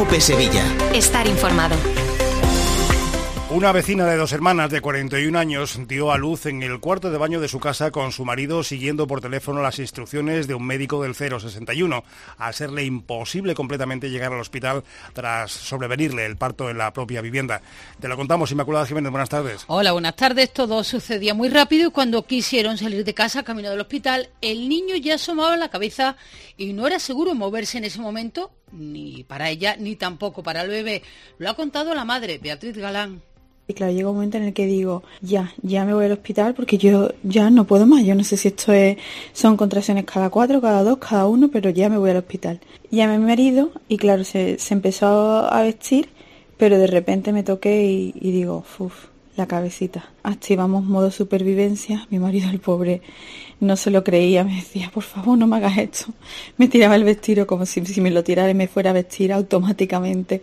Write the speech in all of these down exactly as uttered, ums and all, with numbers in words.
COPE Sevilla. Estar informado. Una vecina de Dos Hermanas de cuarenta y un años dio a luz en el cuarto de baño de su casa con su marido siguiendo por teléfono las instrucciones de un médico del cero sesenta y uno, al serle imposible completamente llegar al hospital tras sobrevenirle el parto en la propia vivienda. Te lo contamos, Inmaculada Jiménez, buenas tardes. Hola, buenas tardes. Todo sucedía muy rápido y cuando quisieron salir de casa camino del hospital, el niño ya asomaba la cabeza y no era seguro moverse en ese momento, ni para ella ni tampoco para el bebé. Lo ha contado la madre, Beatriz Galán. Y claro, llega un momento en el que digo, ya, ya me voy al hospital porque yo ya no puedo más. Yo no sé si esto es, son contracciones cada cuatro, cada dos, cada uno, pero ya me voy al hospital. Llamé a mi marido y claro, se, se empezó a vestir, pero de repente me toqué y, y digo, uff, la cabecita. Activamos modo supervivencia. Mi marido, el pobre, no se lo creía. Me decía, por favor, no me hagas esto. Me tiraba el vestido como si, si me lo tirara y me fuera a vestir automáticamente.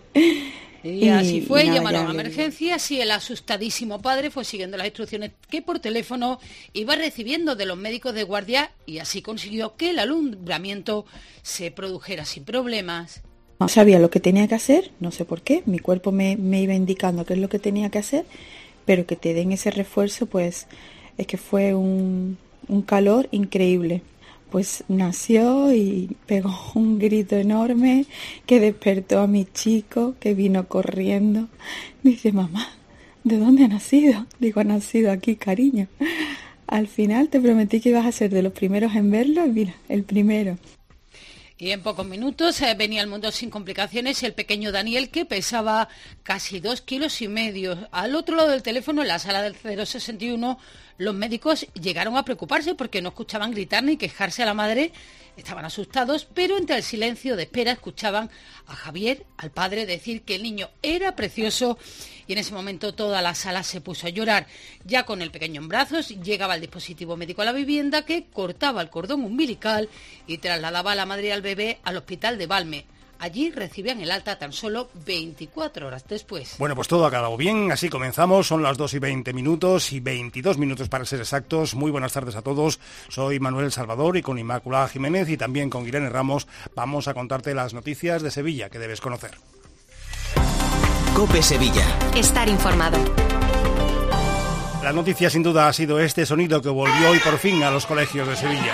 Y así fue, y nada, llamaron a emergencias y el asustadísimo padre fue siguiendo las instrucciones que por teléfono iba recibiendo de los médicos de guardia y así consiguió que el alumbramiento se produjera sin problemas. No sabía lo que tenía que hacer, no sé por qué, mi cuerpo me, me iba indicando qué es lo que tenía que hacer, pero que te den ese refuerzo, pues es que fue un, un calor increíble. Pues nació y pegó un grito enorme que despertó a mi chico, que vino corriendo. Dice, mamá, ¿de dónde ha nacido? Digo, ha nacido aquí, cariño. Al final te prometí que ibas a ser de los primeros en verlo y mira, el primero. Y en pocos minutos eh, venía al mundo sin complicaciones el pequeño Daniel, que pesaba casi dos kilos y medio. Al otro lado del teléfono, en la sala del cero sesenta y uno, los médicos llegaron a preocuparse porque no escuchaban gritar ni quejarse a la madre. Estaban asustados, pero entre el silencio de espera escuchaban a Javier, al padre, decir que el niño era precioso y en ese momento toda la sala se puso a llorar. Ya con el pequeño en brazos llegaba el dispositivo médico a la vivienda que cortaba el cordón umbilical y trasladaba a la madre y al bebé al hospital de Valme. Allí recibían el alta tan solo veinticuatro horas después. Bueno, pues todo ha quedado bien, así comenzamos, son las dos y veinte minutos y veintidós minutos para ser exactos. Muy buenas tardes a todos, soy Manuel Salvador y con Inmaculada Jiménez y también con Irene Ramos vamos a contarte las noticias de Sevilla que debes conocer. COPE Sevilla. Estar informado. La noticia sin duda ha sido este sonido que volvió hoy por fin a los colegios de Sevilla.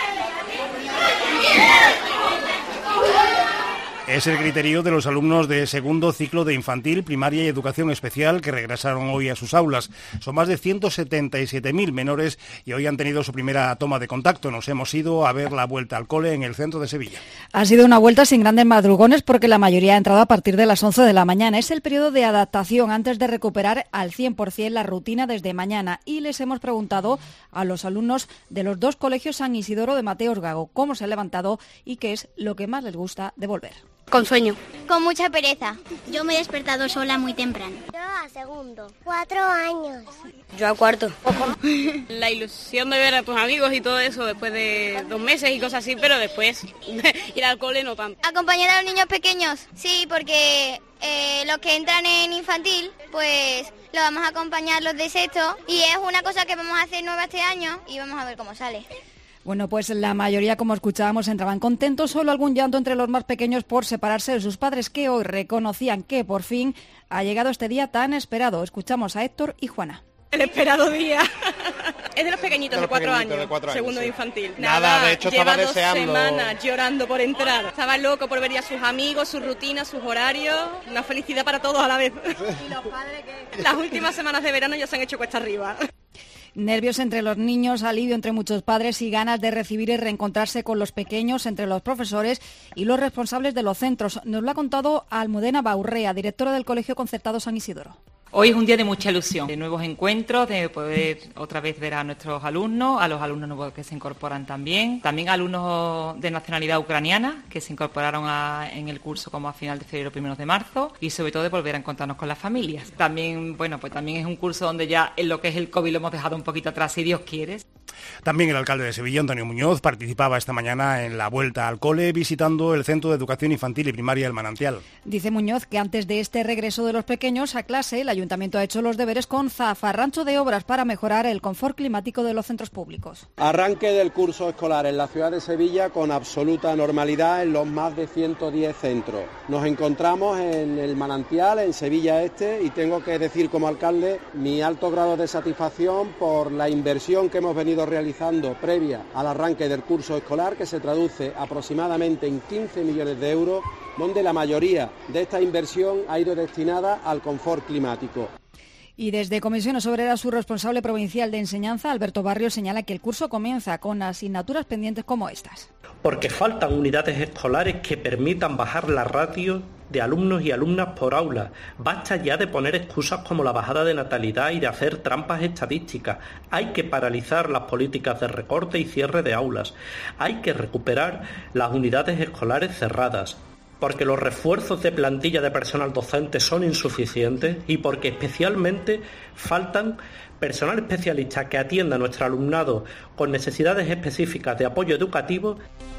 Es el griterío de los alumnos de segundo ciclo de infantil, primaria y educación especial que regresaron hoy a sus aulas. Son más de ciento setenta y siete mil menores y hoy han tenido su primera toma de contacto. Nos hemos ido a ver la vuelta al cole en el centro de Sevilla. Ha sido una vuelta sin grandes madrugones porque la mayoría ha entrado a partir de las once de la mañana. Es el periodo de adaptación antes de recuperar al cien por ciento la rutina desde mañana. Y les hemos preguntado a los alumnos de los dos colegios San Isidoro de Mateos Gago cómo se han levantado y qué es lo que más les gusta de volver. Con sueño. Con mucha pereza. Yo me he despertado sola muy temprano. Yo a segundo. Cuatro años. Yo a cuarto. La ilusión de ver a tus amigos y todo eso después de dos meses y cosas así, pero después ir al cole no tanto. Acompañar a los niños pequeños, sí, porque eh, los que entran en infantil, pues los vamos a acompañar los de sexto y es una cosa que vamos a hacer nueva este año y vamos a ver cómo sale. Bueno, pues la mayoría, como escuchábamos, entraban contentos, solo algún llanto entre los más pequeños por separarse de sus padres que hoy reconocían que por fin ha llegado este día tan esperado. Escuchamos a Héctor y Juana. El esperado día. Es de los pequeñitos de, los de, cuatro, pequeñitos años, de cuatro años, segundo sí. de infantil. Nada, Nada, de hecho lleva estaba dos deseando... semanas llorando por entrar. Estaba loco por ver a sus amigos, sus rutinas, sus horarios. Una felicidad para todos a la vez. ¿Y los padres qué? Las últimas semanas de verano ya se han hecho cuesta arriba. Nervios entre los niños, alivio entre muchos padres y ganas de recibir y reencontrarse con los pequeños entre los profesores y los responsables de los centros. Nos lo ha contado Almudena Baurrea, directora del Colegio Concertado San Isidoro. Hoy es un día de mucha ilusión, de nuevos encuentros, de poder otra vez ver a nuestros alumnos, a los alumnos nuevos que se incorporan también, también alumnos de nacionalidad ucraniana que se incorporaron a, en el curso como a final de febrero, primeros de marzo, y sobre todo de volver a encontrarnos con las familias. También, bueno, pues también es un curso donde ya en lo que es el COVID lo hemos dejado un poquito atrás, si Dios quiere. También el alcalde de Sevilla, Antonio Muñoz, participaba esta mañana en la vuelta al cole visitando el Centro de Educación Infantil y Primaria El Manantial. Dice Muñoz que antes de este regreso de los pequeños a clase, el Ayuntamiento ha hecho los deberes con zafarrancho de obras para mejorar el confort climático de los centros públicos. Arranque del curso escolar en la ciudad de Sevilla con absoluta normalidad en los más de ciento diez centros. Nos encontramos en El Manantial, en Sevilla Este, y tengo que decir como alcalde mi alto grado de satisfacción por la inversión que hemos venido realizando previa al arranque del curso escolar, que se traduce aproximadamente en quince millones de euros, donde la mayoría de esta inversión ha ido destinada al confort climático. Y desde Comisiones Obreras, su responsable provincial de enseñanza, Alberto Barrio, señala que el curso comienza con asignaturas pendientes como estas. Porque faltan unidades escolares que permitan bajar la ratio de alumnos y alumnas por aula. Basta ya de poner excusas como la bajada de natalidad y de hacer trampas estadísticas. Hay que paralizar las políticas de recorte y cierre de aulas. Hay que recuperar las unidades escolares cerradas. Porque los refuerzos de plantilla de personal docente son insuficientes y porque especialmente faltan personal especialista que atienda a nuestro alumnado con necesidades específicas de apoyo educativo.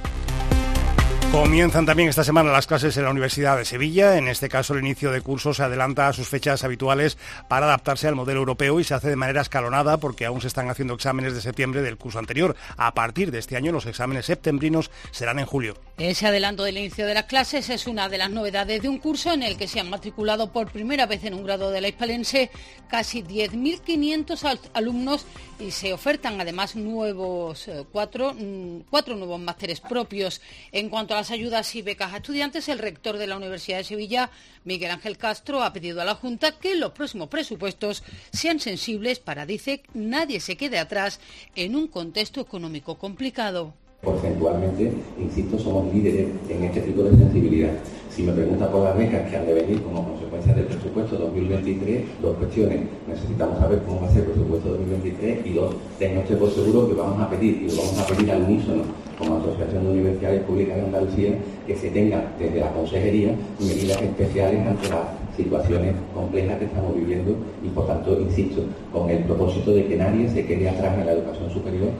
Comienzan también esta semana las clases en la Universidad de Sevilla. En este caso, el inicio de curso se adelanta a sus fechas habituales para adaptarse al modelo europeo y se hace de manera escalonada porque aún se están haciendo exámenes de septiembre del curso anterior. A partir de este año, los exámenes septembrinos serán en julio. Ese adelanto del inicio de las clases es una de las novedades de un curso en el que se han matriculado por primera vez en un grado de la hispalense casi diez mil quinientos alumnos y se ofertan además nuevos eh, cuatro, cuatro nuevos másteres propios. En cuanto a las ayudas y becas a estudiantes, el rector de la Universidad de Sevilla, Miguel Ángel Castro, ha pedido a la Junta que los próximos presupuestos sean sensibles para, dice, nadie se quede atrás en un contexto económico complicado. Porcentualmente, insisto, somos líderes en este tipo de sensibilidad. Si me pregunta por las becas que han de venir como consecuencia del presupuesto dos mil veintitrés, dos cuestiones. Necesitamos saber cómo va a ser el presupuesto dos mil veintitrés y dos, tengo usted por seguro que vamos a pedir, y lo vamos a pedir al unísono, como Asociación de Universidades Públicas de Andalucía, que se tengan desde la Consejería medidas especiales ante las situaciones complejas que estamos viviendo y, por tanto, insisto, con el propósito de que nadie se quede atrás en la educación superior.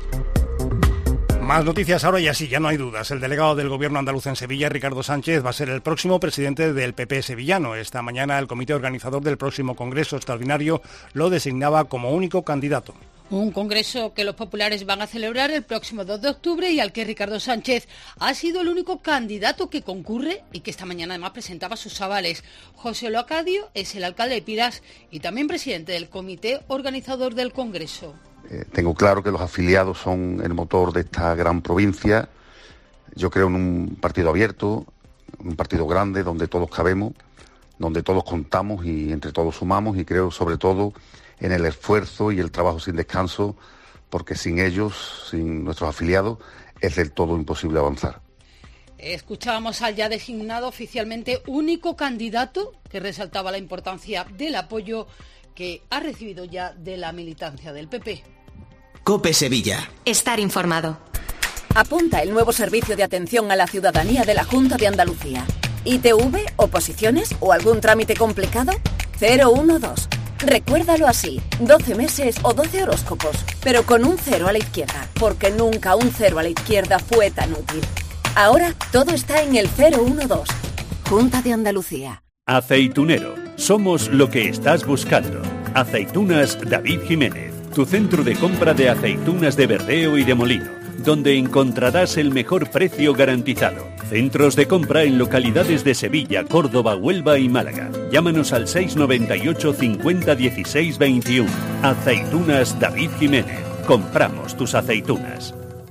Más noticias ahora y así, ya no hay dudas. El delegado del Gobierno andaluz en Sevilla, Ricardo Sánchez, va a ser el próximo presidente del P P sevillano. Esta mañana el comité organizador del próximo Congreso Extraordinario lo designaba como único candidato. Un congreso que los populares van a celebrar el próximo dos de octubre y al que Ricardo Sánchez ha sido el único candidato que concurre y que esta mañana además presentaba sus avales. José Loacadio es el alcalde de Piras y también presidente del comité organizador del Congreso. Eh, tengo claro que los afiliados son el motor de esta gran provincia. Yo creo en un partido abierto, un partido grande donde todos cabemos, donde todos contamos y entre todos sumamos, y creo sobre todo en el esfuerzo y el trabajo sin descanso, porque sin ellos, sin nuestros afiliados, es del todo imposible avanzar. Escuchábamos al ya designado oficialmente único candidato que resaltaba la importancia del apoyo que ha recibido ya de la militancia del P P. COPE Sevilla. Estar informado. Apunta el nuevo servicio de atención a la ciudadanía de la Junta de Andalucía. I T V, oposiciones o algún trámite complicado. cero uno dos. Recuérdalo así, doce meses o doce horóscopos, pero con un cero a la izquierda, porque nunca un cero a la izquierda fue tan útil. Ahora todo está en el cero uno dos. Junta de Andalucía. Aceitunero. Somos lo que estás buscando. Aceitunas David Jiménez. Tu centro de compra de aceitunas de verdeo y de molino, donde encontrarás el mejor precio garantizado. Centros de compra en localidades de Sevilla, Córdoba, Huelva y Málaga. Llámanos al seis noventa y ocho cincuenta dieciséis veintiuno. Aceitunas David Jiménez. Compramos tus aceitunas.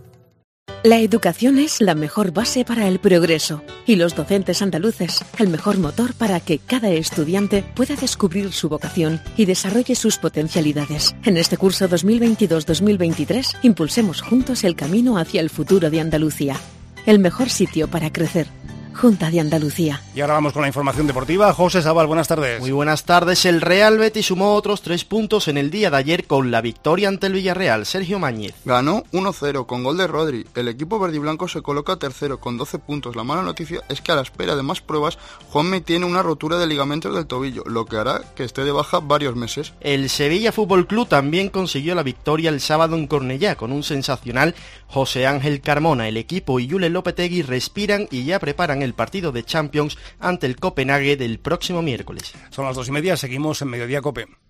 La educación es la mejor base para el progreso y los docentes andaluces el mejor motor para que cada estudiante pueda descubrir su vocación y desarrolle sus potencialidades. En este curso dos mil veintidós dos mil veintitrés impulsemos juntos el camino hacia el futuro de Andalucía. El mejor sitio para crecer. Junta de Andalucía. Y ahora vamos con la información deportiva. José Sabal, buenas tardes. Muy buenas tardes. El Real Betis sumó otros tres puntos en el día de ayer con la victoria ante el Villarreal. Sergio Mañez. Ganó uno cero con gol de Rodri. El equipo verdiblanco se coloca tercero con doce puntos. La mala noticia es que a la espera de más pruebas, Juanmi tiene una rotura de ligamentos del tobillo, lo que hará que esté de baja varios meses. El Sevilla Fútbol Club también consiguió la victoria el sábado en Cornellá con un sensacional José Ángel Carmona. El equipo y Julen Lopetegui respiran y ya preparan el partido de Champions ante el Copenhague del próximo miércoles. Son las dos y media, seguimos en Mediodía Cope.